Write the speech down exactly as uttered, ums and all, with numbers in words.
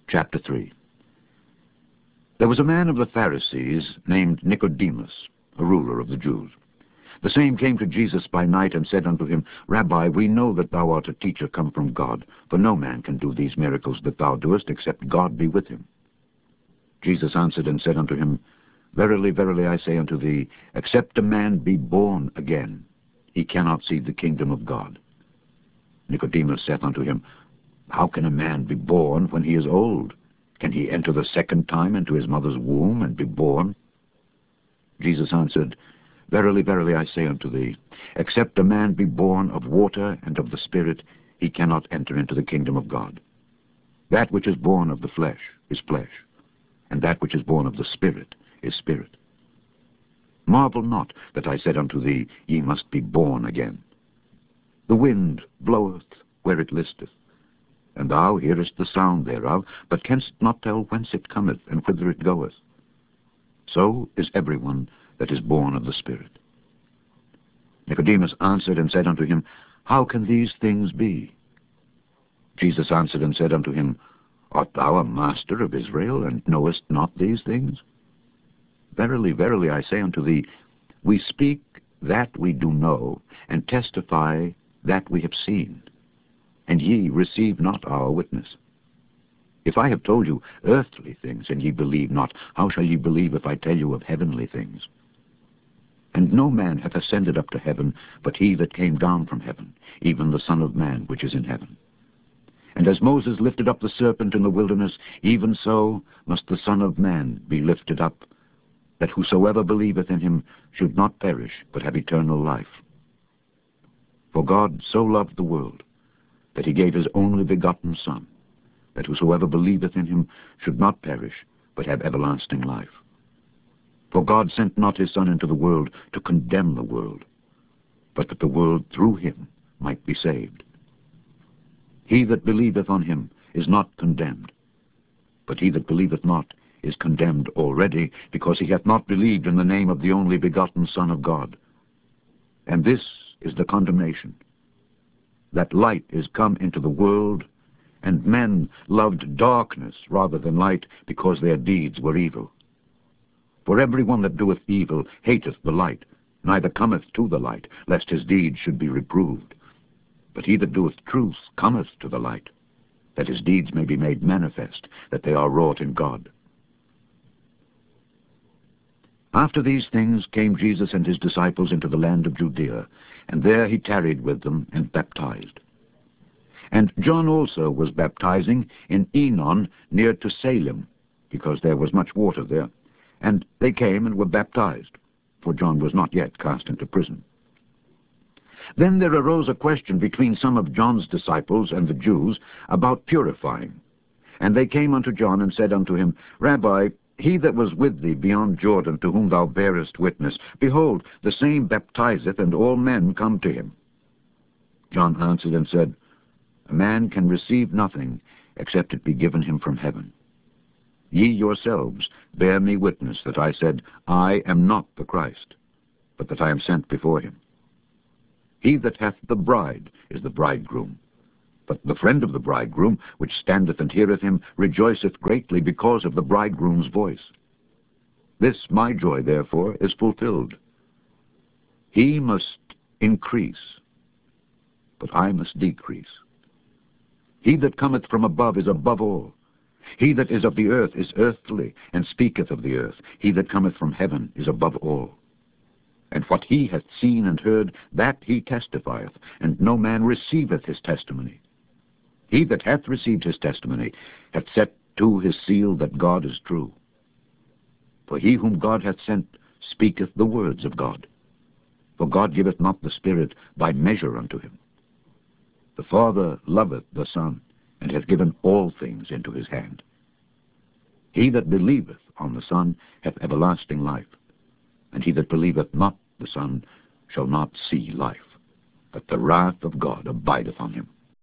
Chapter three. There was a man of the Pharisees named Nicodemus, a ruler of the Jews. The same came to Jesus by night and said unto him, Rabbi, we know that thou art a teacher come from God, for no man can do these miracles that thou doest, except God be with him. Jesus answered and said unto him, Verily, verily, I say unto thee, except a man be born again, he cannot see the kingdom of God. Nicodemus saith unto him, How can a man be born when he is old? Can he enter the second time into his mother's womb and be born? Jesus answered, Verily, verily, I say unto thee, except a man be born of water and of the Spirit, he cannot enter into the kingdom of God. That which is born of the flesh is flesh, and that which is born of the Spirit is spirit. Marvel not that I said unto thee, Ye must be born again. The wind bloweth where it listeth, and thou hearest the sound thereof, but canst not tell whence it cometh and whither it goeth. So is every one that is born of the Spirit. Nicodemus answered and said unto him, How can these things be? Jesus answered and said unto him, Art thou a master of Israel, and knowest not these things? Verily, verily, I say unto thee, we speak that we do know, and testify that we have seen, and ye receive not our witness. If I have told you earthly things, and ye believe not, how shall ye believe if I tell you of heavenly things? And no man hath ascended up to heaven, but he that came down from heaven, even the Son of Man which is in heaven. And as Moses lifted up the serpent in the wilderness, even so must the Son of Man be lifted up, that whosoever believeth in him should not perish, but have eternal life. For God so loved the world, that he gave his only begotten Son, that whosoever believeth in him should not perish, but have everlasting life. For God sent not his Son into the world to condemn the world, but that the world through him might be saved. He that believeth on him is not condemned, but he that believeth not is condemned already, because he hath not believed in the name of the only begotten Son of God. And this is the condemnation, that light is come into the world, and men loved darkness rather than light, because their deeds were evil. For every one that doeth evil hateth the light, neither cometh to the light, lest his deeds should be reproved. But he that doeth truth cometh to the light, that his deeds may be made manifest, that they are wrought in God. After these things came Jesus and his disciples into the land of Judea, and there he tarried with them and baptized. And John also was baptizing in Enon near to Salem, because there was much water there. And they came and were baptized, for John was not yet cast into prison. Then there arose a question between some of John's disciples and the Jews about purifying. And they came unto John and said unto him, Rabbi, he that was with thee beyond Jordan, to whom thou bearest witness, behold, the same baptizeth, and all men come to him. John answered and said, A man can receive nothing, except it be given him from heaven. Ye yourselves bear me witness that I said, I am not the Christ, but that I am sent before him. He that hath the bride is the bridegroom. But the friend of the bridegroom, which standeth and heareth him, rejoiceth greatly because of the bridegroom's voice. This my joy, therefore, is fulfilled. He must increase, but I must decrease. He that cometh from above is above all. He that is of the earth is earthly, and speaketh of the earth. He that cometh from heaven is above all. And what he hath seen and heard, that he testifieth, and no man receiveth his testimony. He that hath received his testimony hath set to his seal that God is true. For he whom God hath sent speaketh the words of God. For God giveth not the Spirit by measure unto him. The Father loveth the Son, and hath given all things into his hand. He that believeth on the Son hath everlasting life, and he that believeth not the Son shall not see life, but the wrath of God abideth on him.